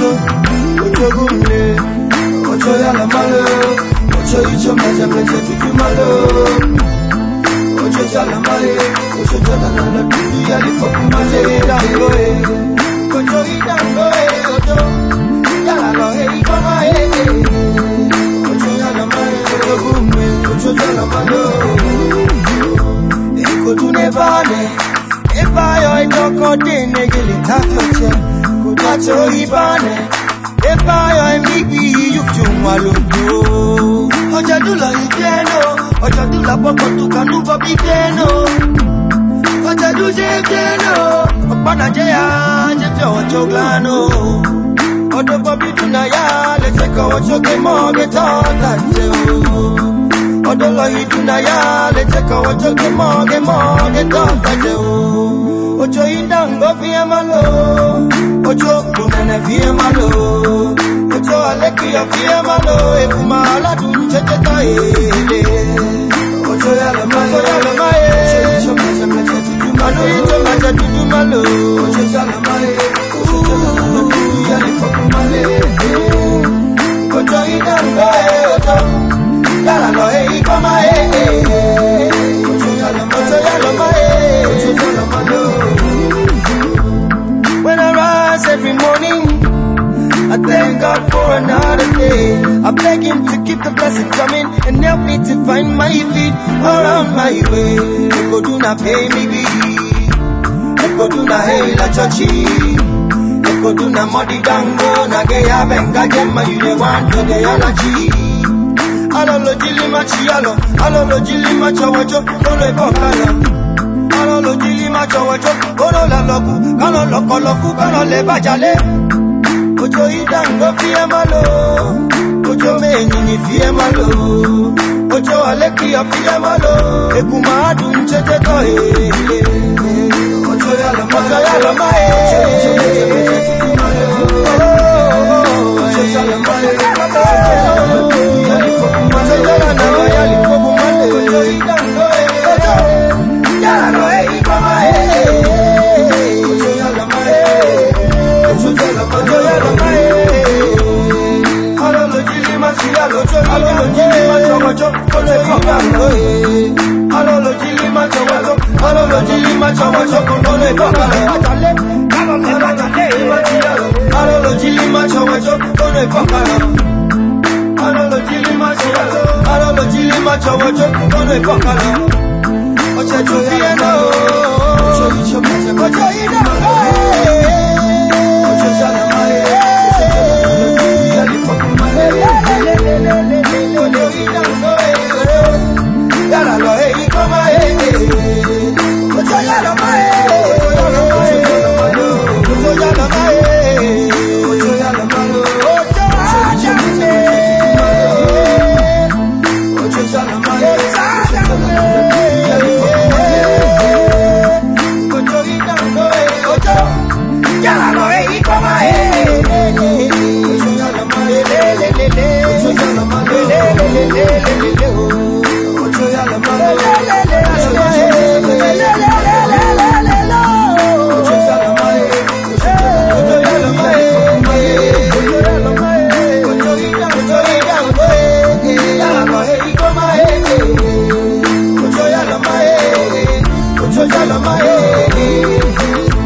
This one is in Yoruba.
malo, ocho gumle, ocho yala malo, ocho icho meze meze tutu malo, ocho yala male, ocho yala nana tutu yali foku male dangoe, ocho idangoe, ocho yala lo hei kama ocho yala male, ocho gumle, ocho yala malo, eko tunevane. If I don't dine gili tatoche, kudacho ibane. If I migi yukjumwa lodo. Ojadula ikeno, ojadula poko tukanuba bikeno. Ojaduje ikeno, opana jaya jeje ochoglano. Odo bobi dunaya, leteko ochoge moge tatache. Odolo idunaya, leteko ochoge moge tatache. Ocho indango fiye malo, ocho kumene fiye malo, ocho alekia fiye malo, ekuma ala duncheche taele. Ocho yala mae, ocho meze meze tutu malo, ocho meze tutu malo, ocho yala mae, ocho yala foku male. Ocho indango ocho yala lo ikoma ocho yala mae, ocho yala malo. When I rise every morning, I thank God for another day. I beg Him to keep the blessing coming and help me to find my feet around my way. Eko do na pay me be, eko do na hey la chachi, eko do na modi dango na geya benga jema yule wanto geya la chi. Alo lo jili machi alo lo jili macho wacho kolo epokala. Kano lo jili macho wacho, kano la loku, kano loko loku, kano le bajale. Ocho idango fiye malo, ocho menini fiye malo, ocho alekia fiye malo, ekuma adun cheche tohe. Ocho yala mae, ocho yala mae, ocho yala nama yali foku male, ocho idango yala lo hei kama ocho yala mae, ocho yala mae, alo lo jili machi alo lo jili macho wacho, kone kokalo alo lo jili macho wacho, alo lo jili macho wacho, kone kokalo bajale, alo lo jili macho wacho, kone kokalo alo lo jili macho wacho, alo lo jili macho wacho, kone kokalo. Ocho chupieno, ocho icho meze, ocho idango, ocho yala mae, ocho yali foku male, ocho idango, yala lo hei koma ocho yala mae, ocho yala mae, ocho yala malo, ocho icho meze, ocho yala mae, yala lo hei koma ocho yala mae, ocho yala mae, ocho yala mae, ocho yala mae.